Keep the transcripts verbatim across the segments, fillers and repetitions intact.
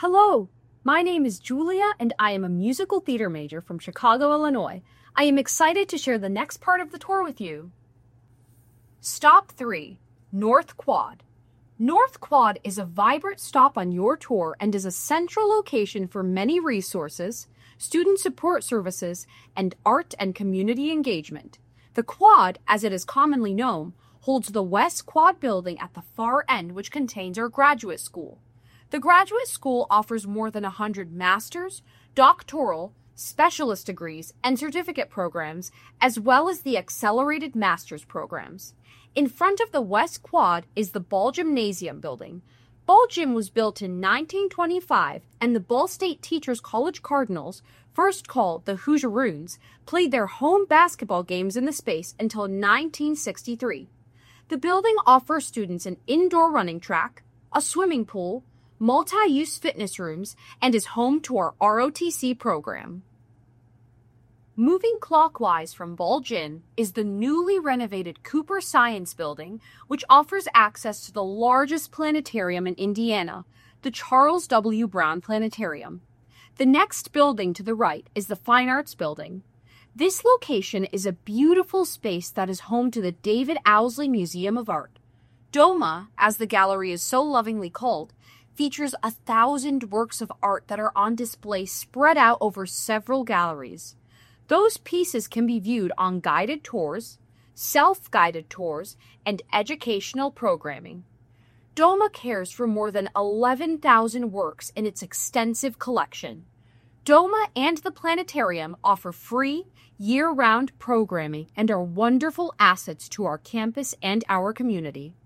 Hello, my name is Julia and I am a musical theater major from Chicago, Illinois. I am excited to share the next part of the tour with you. Stop three, North Quad. North Quad is a vibrant stop on your tour and is a central location for many resources, student support services, and art and community engagement. The Quad, as it is commonly known, holds the West Quad building at the far end, which contains our graduate school. The graduate school offers more than one hundred master's, doctoral, specialist degrees, and certificate programs, as well as the accelerated master's programs. In front of the West Quad is the Ball Gymnasium building. Ball Gym was built in nineteen twenty-five, and the Ball State Teachers College Cardinals, first called the Hoosierians, played their home basketball games in the space until nineteen sixty-three. The building offers students an indoor running track, a swimming pool, multi-use fitness rooms, and is home to our R O T C program. Moving clockwise from Ball Gym is the newly renovated Cooper Science Building, which offers access to the largest planetarium in Indiana, the Charles W. Brown Planetarium. The next building to the right is the Fine Arts Building. This location is a beautiful space that is home to the David Owsley Museum of Art. DOMA, as the gallery is so lovingly called, features a thousand works of art that are on display spread out over several galleries. Those pieces can be viewed on guided tours, self-guided tours, and educational programming. DOMA cares for more than eleven thousand works in its extensive collection. DOMA and the planetarium offer free, year-round programming and are wonderful assets to our campus and our community.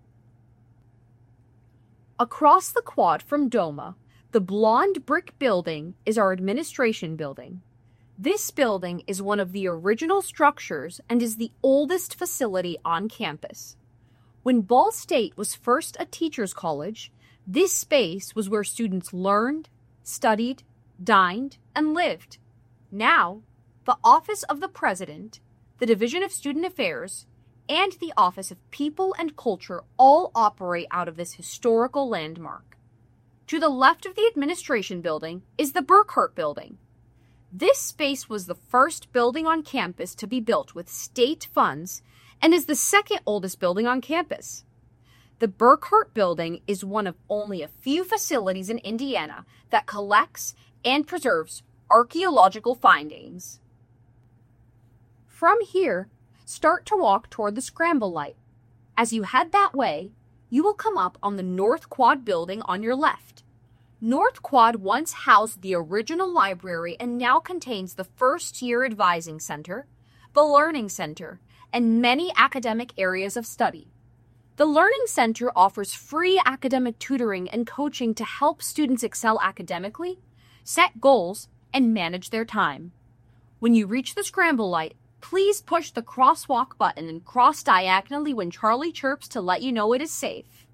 Across the quad from DOMA, the blonde brick building is our administration building. This building is one of the original structures and is the oldest facility on campus. When Ball State was first a teacher's college, this space was where students learned, studied, dined, and lived. Now, the Office of the President, the Division of Student Affairs, and the Office of People and Culture all operate out of this historical landmark. To the left of the administration building is the Burkhart Building. This space was the first building on campus to be built with state funds and is the second oldest building on campus. The Burkhart Building is one of only a few facilities in Indiana that collects and preserves archaeological findings. From here, start to walk toward the Scramble Light. As you head that way, you will come up on the North Quad building on your left. North Quad once housed the original library and now contains the First Year Advising Center, the Learning Center, and many academic areas of study. The Learning Center offers free academic tutoring and coaching to help students excel academically, set goals, and manage their time. When you reach the Scramble Light, please push the crosswalk button and cross diagonally when Charlie chirps to let you know it is safe.